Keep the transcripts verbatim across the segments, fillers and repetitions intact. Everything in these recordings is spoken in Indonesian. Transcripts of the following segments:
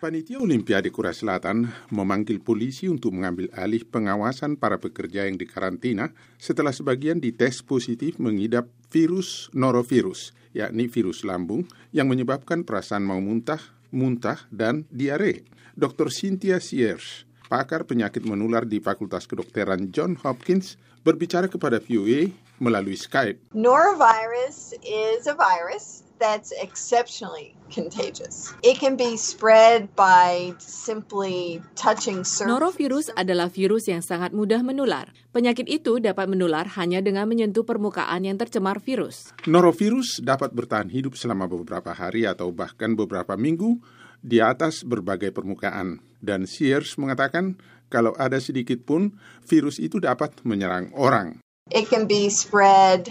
Panitia Olimpiade Korea Selatan memanggil polisi untuk mengambil alih pengawasan para pekerja yang dikarantina setelah sebagian dites positif mengidap virus norovirus, yakni virus lambung yang menyebabkan perasaan mau muntah, muntah, dan diare. dokter Cynthia Sears, pakar penyakit menular di Fakultas Kedokteran Johns Hopkins, berbicara kepada V O A melalui Skype. Norovirus is a virus that's exceptionally contagious. It can be spread by simply touching surface. Norovirus adalah virus yang sangat mudah menular. Penyakit itu dapat menular hanya dengan menyentuh permukaan yang tercemar virus. Norovirus dapat bertahan hidup selama beberapa hari atau bahkan beberapa minggu di atas berbagai permukaan. Dan Sears mengatakan kalau ada sedikit pun virus itu dapat menyerang orang. It can be spread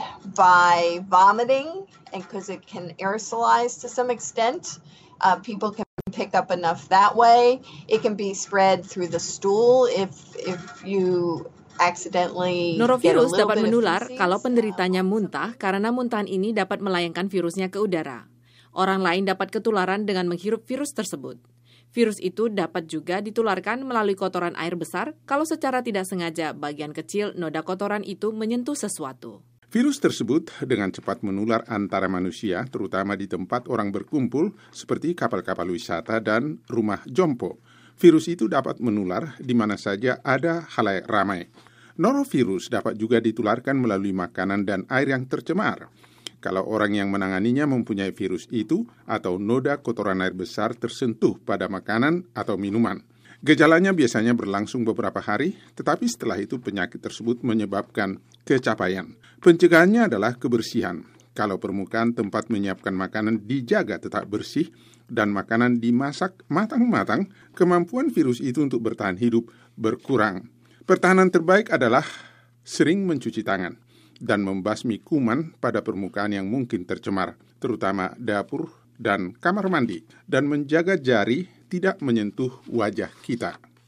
by vomiting, and because it can aerosolize to some extent, uh, people can pick up enough that way. It can be spread through the stool if if you accidentally. Norovirus dapat menular kalau penderitanya muntah karena muntahan ini dapat melayangkan virusnya ke udara. Orang lain dapat ketularan dengan menghirup virus tersebut. Virus itu dapat juga ditularkan melalui kotoran air besar kalau secara tidak sengaja bagian kecil noda kotoran itu menyentuh sesuatu. Virus tersebut dengan cepat menular antara manusia, terutama di tempat orang berkumpul seperti kapal-kapal wisata dan rumah jompo. Virus itu dapat menular di mana saja ada khalayak ramai. Norovirus dapat juga ditularkan melalui makanan dan air yang tercemar. Kalau orang yang menanganinya mempunyai virus itu atau noda kotoran air besar tersentuh pada makanan atau minuman. Gejalanya biasanya berlangsung beberapa hari, tetapi setelah itu penyakit tersebut menyebabkan kecapaian. Pencegahannya adalah kebersihan. Kalau permukaan tempat menyiapkan makanan dijaga tetap bersih dan makanan dimasak matang-matang, kemampuan virus itu untuk bertahan hidup berkurang. Pertahanan terbaik adalah sering mencuci tangan dan membasmi kuman pada permukaan yang mungkin tercemar, terutama dapur dan kamar mandi, dan menjaga jari tidak menyentuh wajah kita.